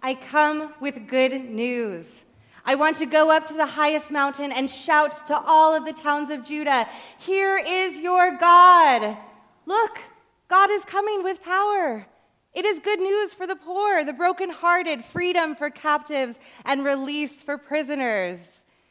I come with good news. I want to go up to the highest mountain and shout to all of the towns of Judah, here is your God. Look, God is coming with power. It is good news for the poor, the brokenhearted, freedom for captives, and release for prisoners.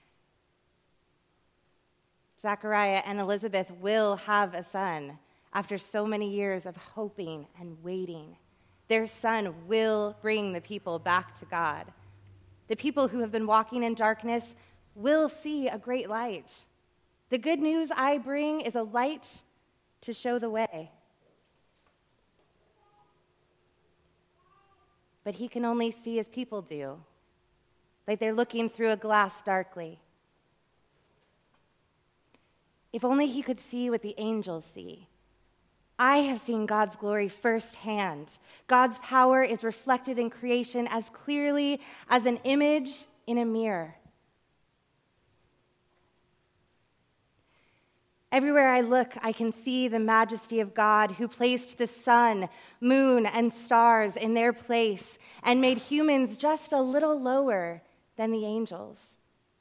Zechariah and Elizabeth will have a son after so many years of hoping and waiting. Their son will bring the people back to God. The people who have been walking in darkness will see a great light. The good news I bring is a light to show the way. But he can only see as people do, like they're looking through a glass darkly. If only he could see what the angels see. I have seen God's glory firsthand. God's power is reflected in creation as clearly as an image in a mirror. Everywhere I look, I can see the majesty of God who placed the sun, moon, and stars in their place and made humans just a little lower than the angels.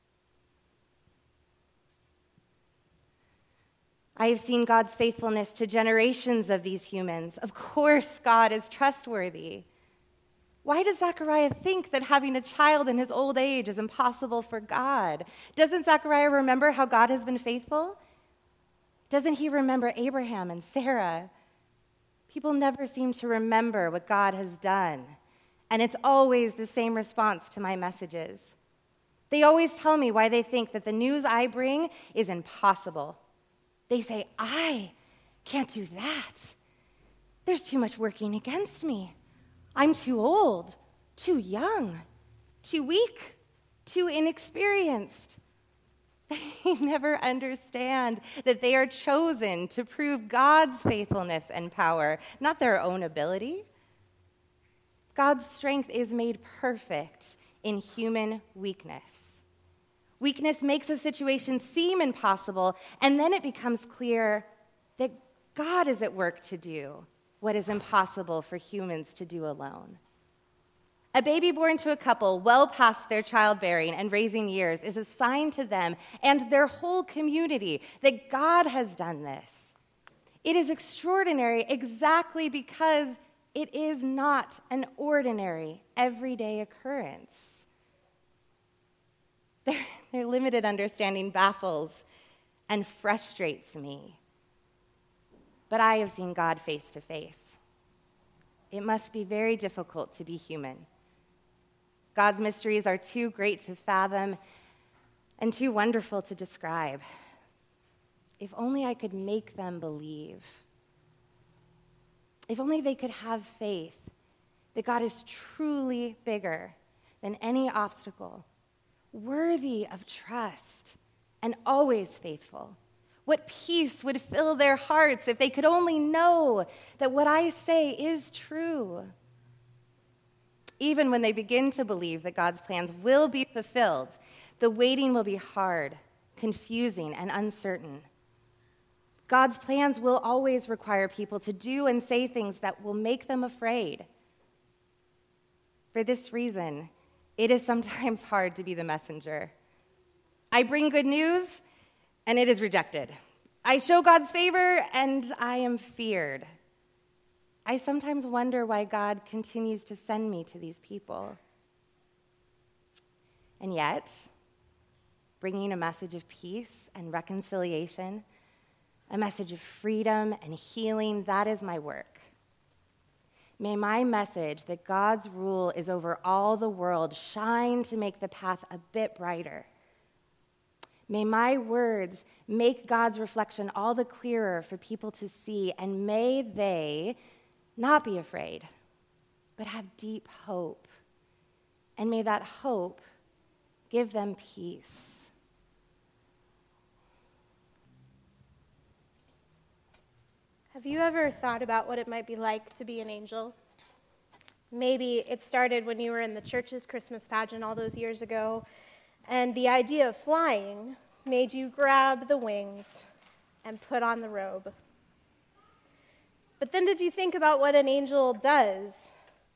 I have seen God's faithfulness to generations of these humans. Of course, God is trustworthy. Why does Zechariah think that having a child in his old age is impossible for God? Doesn't Zechariah remember how God has been faithful? Doesn't he remember Abraham and Sarah? People never seem to remember what God has done, and it's always the same response to my messages. They always tell me why they think that the news I bring is impossible. They say, I can't do that. There's too much working against me. I'm too old, too young, too weak, too inexperienced. They never understand that they are chosen to prove God's faithfulness and power, not their own ability. God's strength is made perfect in human weakness. Weakness makes a situation seem impossible, and then it becomes clear that God is at work to do what is impossible for humans to do alone. A baby born to a couple well past their childbearing and raising years is a sign to them and their whole community that God has done this. It is extraordinary exactly because it is not an ordinary, everyday occurrence. Their limited understanding baffles and frustrates me. But I have seen God face to face. It must be very difficult to be human. God's mysteries are too great to fathom and too wonderful to describe. If only I could make them believe. If only they could have faith that God is truly bigger than any obstacle, worthy of trust, and always faithful. What peace would fill their hearts if they could only know that what I say is true. Even when they begin to believe that God's plans will be fulfilled, the waiting will be hard, confusing, and uncertain. God's plans will always require people to do and say things that will make them afraid. For this reason, it is sometimes hard to be the messenger. I bring good news, and it is rejected. I show God's favor, and I am feared. I sometimes wonder why God continues to send me to these people. And yet, bringing a message of peace and reconciliation, a message of freedom and healing, that is my work. May my message that God's rule is over all the world shine to make the path a bit brighter. May my words make God's reflection all the clearer for people to see, and may they not be afraid, but have deep hope. And may that hope give them peace. Have you ever thought about what it might be like to be an angel? Maybe it started when you were in the church's Christmas pageant all those years ago, and the idea of flying made you grab the wings and put on the robe. But then did you think about what an angel does?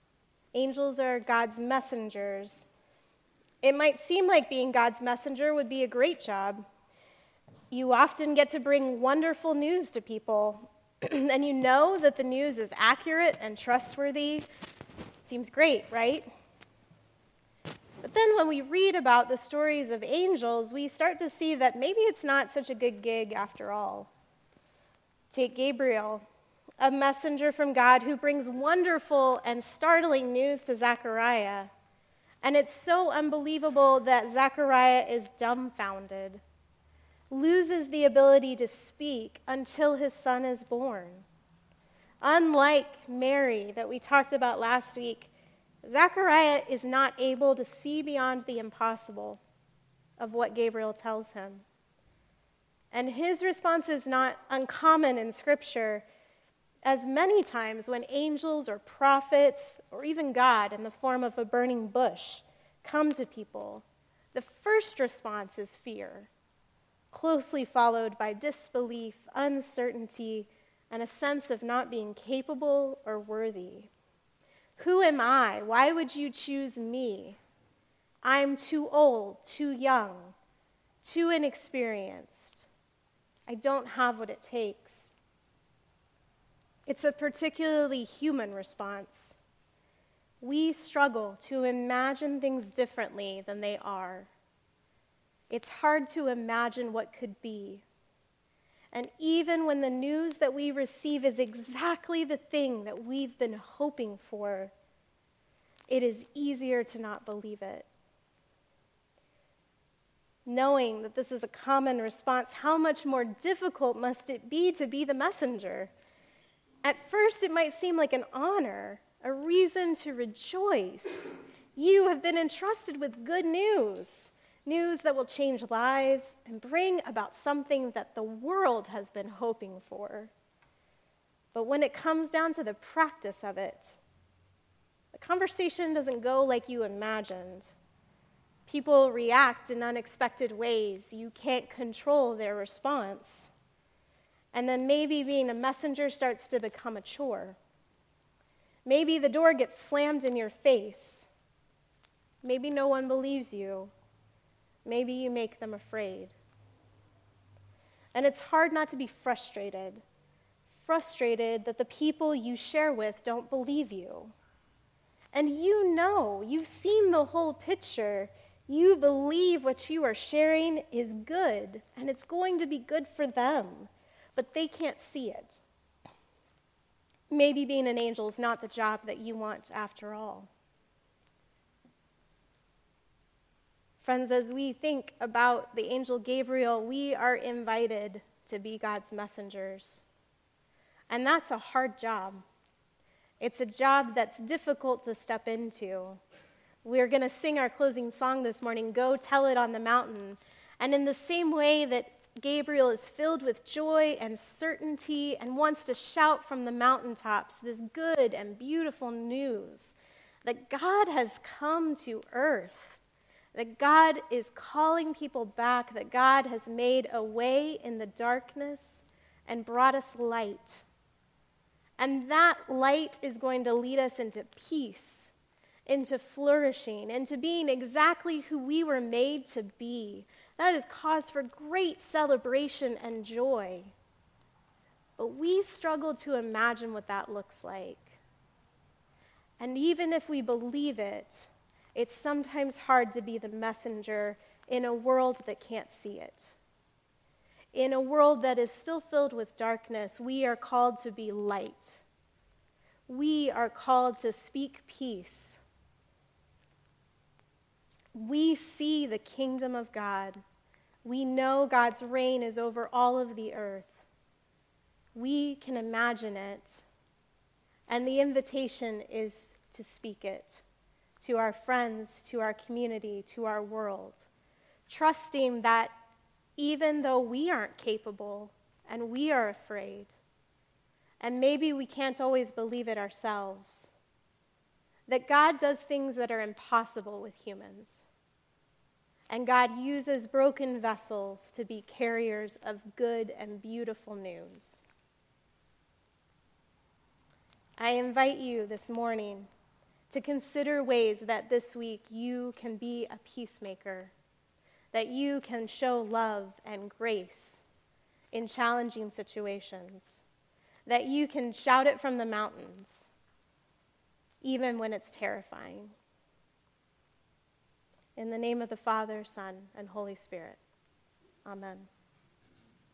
Angels are God's messengers. It might seem like being God's messenger would be a great job. You often get to bring wonderful news to people, and you know that the news is accurate and trustworthy. Seems great, right? But then when we read about the stories of angels, we start to see that maybe it's not such a good gig after all. Take Gabriel, a messenger from God who brings wonderful and startling news to Zechariah. And it's so unbelievable that Zechariah is dumbfounded, loses the ability to speak until his son is born. Unlike Mary that we talked about last week, Zechariah is not able to see beyond the impossible of what Gabriel tells him. And his response is not uncommon in Scripture, as many times when angels or prophets or even God in the form of a burning bush come to people, the first response is fear, closely followed by disbelief, uncertainty, and a sense of not being capable or worthy. Who am I? Why would you choose me? I'm too old, too young, too inexperienced. I don't have what it takes. It's a particularly human response. We struggle to imagine things differently than they are. It's hard to imagine what could be. And even when the news that we receive is exactly the thing that we've been hoping for, it is easier to not believe it. Knowing that this is a common response, how much more difficult must it be to be the messenger? At first, it might seem like an honor, a reason to rejoice. You have been entrusted with good news, news that will change lives and bring about something that the world has been hoping for. But when it comes down to the practice of it, the conversation doesn't go like you imagined. People react in unexpected ways. You can't control their response. And then maybe being a messenger starts to become a chore. Maybe the door gets slammed in your face. Maybe no one believes you. Maybe you make them afraid. And it's hard not to be frustrated that the people you share with don't believe you. And you know, you've seen the whole picture. You believe what you are sharing is good, and it's going to be good for them, but they can't see it. Maybe being an angel is not the job that you want after all. Friends, as we think about the angel Gabriel, we are invited to be God's messengers. And that's a hard job. It's a job that's difficult to step into. We're going to sing our closing song this morning, Go Tell It on the Mountain. And in the same way that Gabriel is filled with joy and certainty and wants to shout from the mountaintops this good and beautiful news that God has come to earth, that God is calling people back, that God has made a way in the darkness and brought us light. And that light is going to lead us into peace, into flourishing, into being exactly who we were made to be. That is cause for great celebration and joy. But we struggle to imagine what that looks like. And even if we believe it, it's sometimes hard to be the messenger in a world that can't see it. In a world that is still filled with darkness, we are called to be light. We are called to speak peace. We see the kingdom of God. We know God's reign is over all of the earth. We can imagine it. And the invitation is to speak it to our friends, to our community, to our world, trusting that even though we aren't capable and we are afraid, and maybe we can't always believe it ourselves, that God does things that are impossible with humans. And God uses broken vessels to be carriers of good and beautiful news. I invite you this morning to consider ways that this week you can be a peacemaker, that you can show love and grace in challenging situations, that you can shout it from the mountains, even when it's terrifying. In the name of the Father, Son, and Holy Spirit, amen.